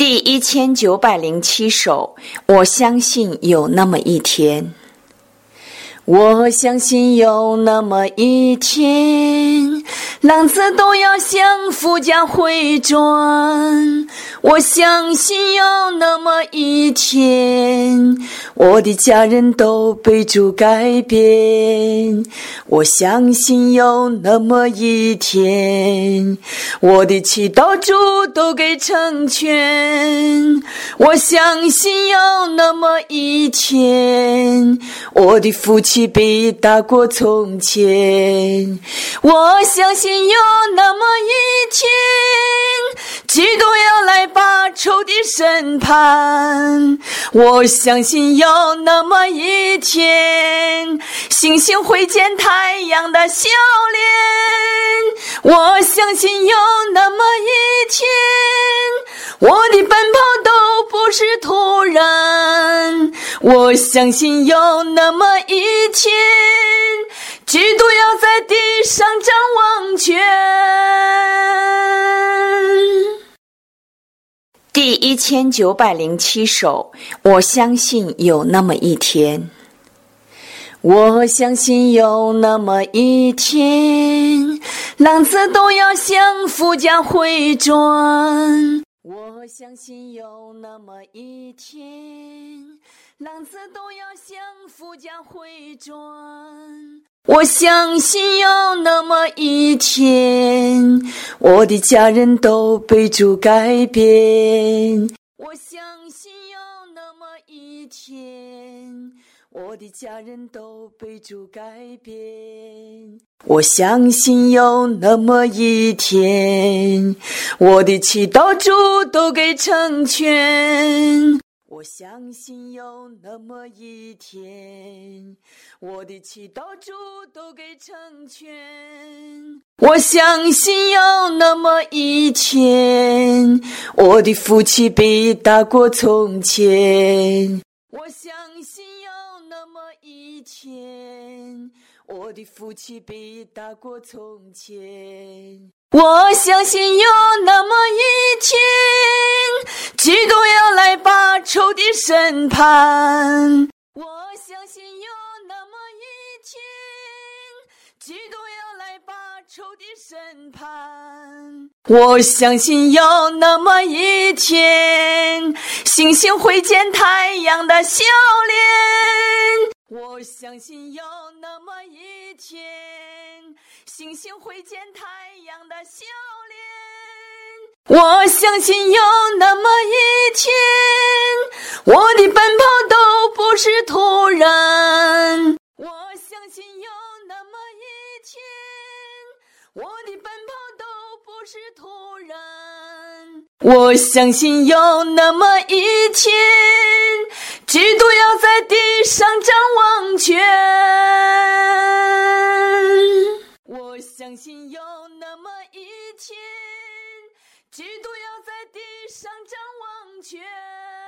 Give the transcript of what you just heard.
第1907首，我相信有那么一天。我相信有那么一天，浪子都要向夫家回转。我相信有那么一天，我的家人都被主改变。我相信有那么一天，我的祈祷主都给成全。我相信有那么一天，我的福气比大过从前。我相信有那么一天，基督要来把仇敌审判。我相信有那么一天，星星会见太阳的笑脸。我相信有那么一天，我的奔跑都不是突然。我相信有那么一天，基督要在地上掌王权。第1907首，我相信有那么一天。我相信有那么一天，浪子都要向夫家回转。我相信有那么一天，浪子都要向夫家回转。我相信有那么一天，我的家人都被主改变。我相信有那么一天，我的家人都被主改变。我相信有那么一天，我的祈祷主都给成全。我相信有那么一天，我的祈祷主都给成全。我相信有那么一天，我的福气比大过从前。我相信有那么一天，我的福气比大过从前。我相信有那么一天，基督要来把仇敌审判。我相信有那么一天，基督要来把仇敌审判。我相信有那么一天，星星会见太阳的笑脸。我相信有那么一天，星星会见太阳的笑脸。我相信有那么一天，我的奔跑都不是突然。我相信有那么一天，我的奔跑都不是突然。我相信有那么一天，基督要在地上掌王权。我相信有那么一天，基督要在地上掌王权。